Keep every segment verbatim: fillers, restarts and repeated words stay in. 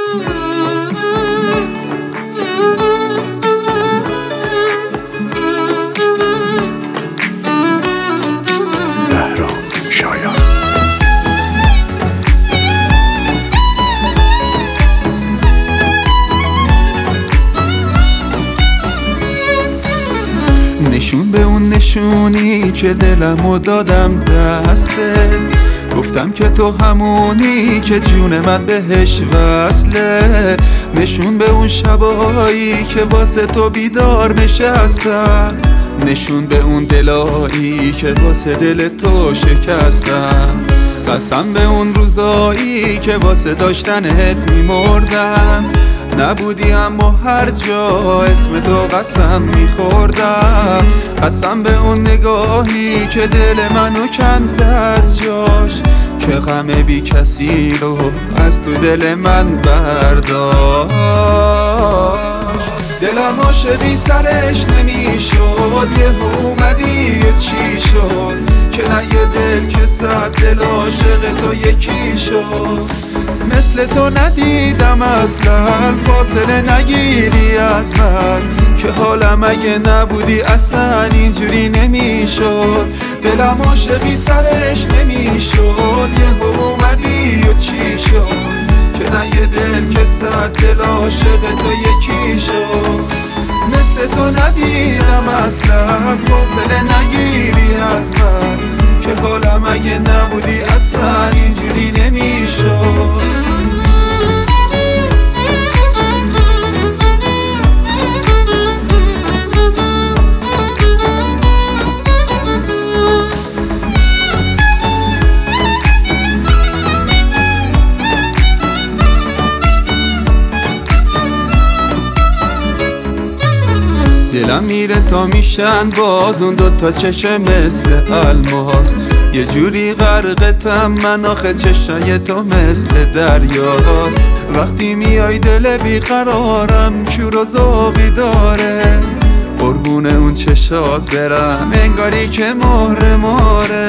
نشون به اون نشونی که دلمو دادم دسته، گفتم که تو همونی که جون من بهش وصله. نشون به اون شبایی که واسه تو بیدار نشستم، نشون به اون دلایی که واسه دل تو شکستم. قسم به اون روزایی که واسه داشتنت میمردم، نبودی اما هر جا اسم تو قسم میخوردم. قسم به اون نگاهی که دل منو کند از جاش، که غم بی کسی رو از تو دل من برداشت. دلم عاشقی سرش نمیشد، یه اومدی و چی شد که نه یه دل که صد دل عاشق تو یکی شد. مثل تو ندیدم اصلا، فاصله نگیری از من، که حالم اگه نبودی اصلا اینجوری نمیشد. دلم عاشقی سرش نمیشد، یه اومدی و چی شد که نه یه دل که صد دل عاشق تو یکی شد. مثل تو ندیدم اصلا، فاصله نگیری از من، که حالم اگه نبودی اصلا اینجوری نمیشد. دلم میره تا میشن باز اون دوتا چشم مثل الماس، یه جوری غرقتم من آخه چشای تو مثل دریاست. وقتی میای دل بیقرارم شور و ذوقی داره، قربون اون چشات برم انگاری که مهر ماره.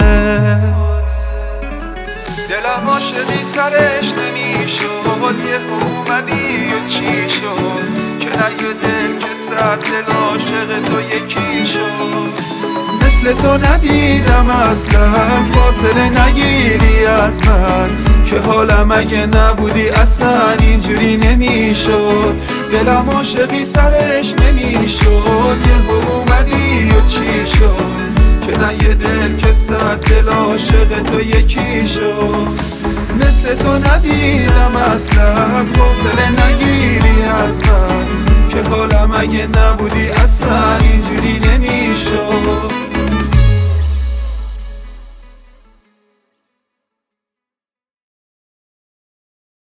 دلم عاشقی سرش نمیشد، یه اومدی و چی شد که نه یه دل که صد دل عاشق تو یکی شد. مثل تو ندیدم اصلا، فاصله نگیری از من، که حالم اگه نبودی اصلا اینجوری نمیشد. دلم عاشقی سرش نمیشد، یه اومدی و چی شد که نه یه دل که صد دل عاشق تو یکی شد. مثل تو ندیدم اصلا، فاصله نگیری از من، که حالم اگه نبودی اصلا اینجوری